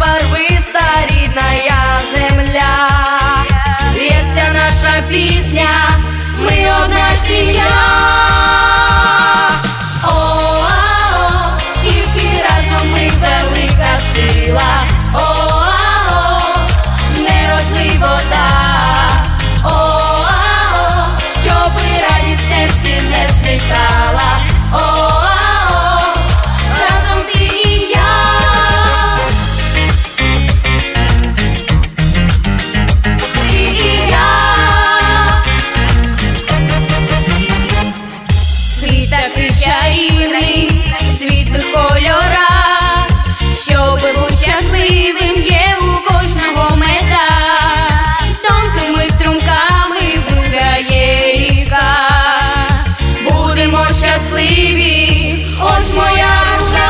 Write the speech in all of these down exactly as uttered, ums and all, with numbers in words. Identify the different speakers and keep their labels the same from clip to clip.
Speaker 1: барвиста рідна земля. Лється наша пісня, ми одна сім'я. О-а-о, тільки разом ми велика сила. О-а-о, не розлий вода. О-а-о, щоби радість в серці не зникала. О-а-о, разом ти і я. Ти і я. Світ такий чарівний, світлих кольорах, щоби був щасливим, є у кожного мета. Тонкими струмками виграє ріка. Будемо щасливі, ось моя рука.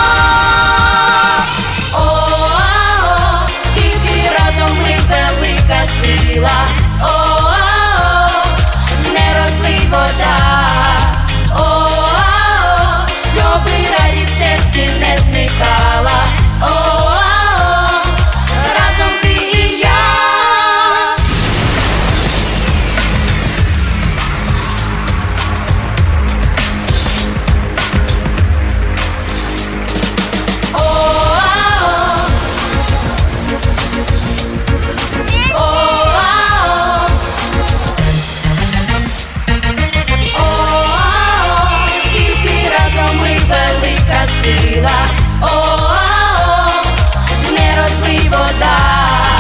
Speaker 1: О-а-о, тільки разом ми велика сила. О-а-о, не розлий вода. О-а-о, щоби радість в серці не зникала. О-а-о, разом ти і я. О-а-о, о-а-о, о-а-о, тільки разом ми велика сила. О-а-о, не розлий вода.